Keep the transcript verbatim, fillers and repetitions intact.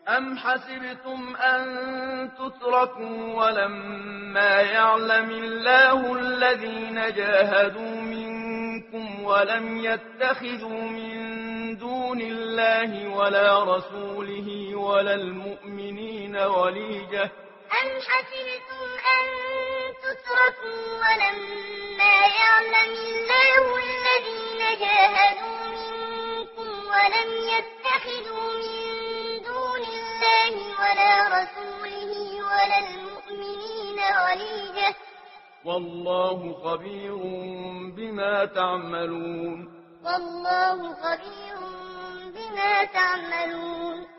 أم حسبتم أن تتركوا ولما يعلم الله الذين جاهدوا منكم ولم يتخذوا من دون الله ولا رسوله ولا المؤمنين وليجة أم حسبتم أن تتركوا ولما يعلم الله الذين جاهدوا منكم ولم يتخذوا من دون الله ولا رسوله ولا المؤمنين وليجة والله خبير بما تعملون والله خبير بما تعملون